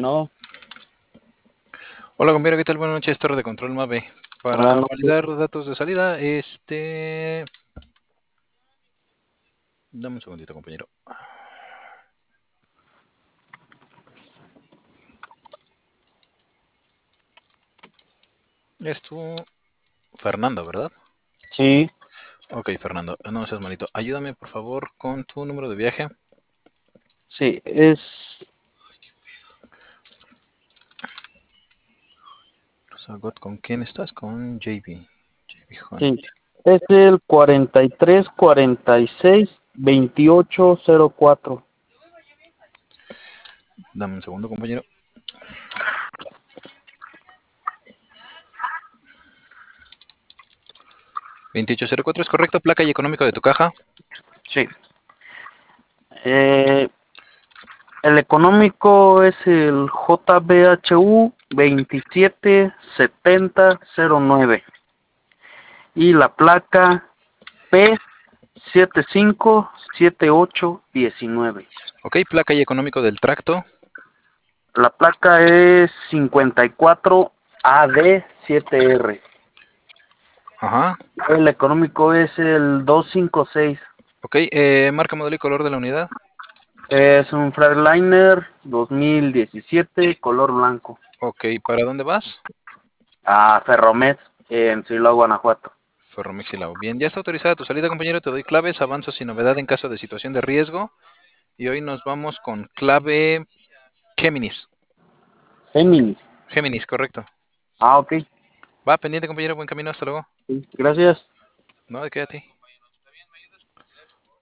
Bueno, Hola compañero, ¿qué tal? Buenas noches, Torre de Control Mave. buenas Para noches. validar datos de salida, Dame un segundito, compañero. Es tú, Fernando, ¿verdad? Sí, Ok, Fernando, no seas malito. Ayúdame, por favor, con tu número de viaje. sí, es, Sagot, ¿con quién estás? Con JB. JB Hunt. sí, es el 4346-2804. Dame un segundo, compañero. 2804 es correcto, placa y económico de tu caja. Sí. Eh, el económico es el JBHU 277009 y la placa P757819. Ok, placa y económico del tracto. La placa es 54AD7R. Ajá. El económico es el 256. Ok, marca, modelo y color de la unidad. Es un Freightliner 2017, color blanco. Ok, ¿para dónde vas? A Ferromet, en Silao, Guanajuato. Ferromexilao. Bien, ya está autorizada tu salida, compañero. Te doy claves, avanzo sin novedad en caso de situación de riesgo. Y hoy nos vamos con clave Géminis. Géminis. Géminis, correcto. Ah, ok. Va pendiente, compañero. Buen camino. Hasta luego. Sí, gracias. No, de qué a ti.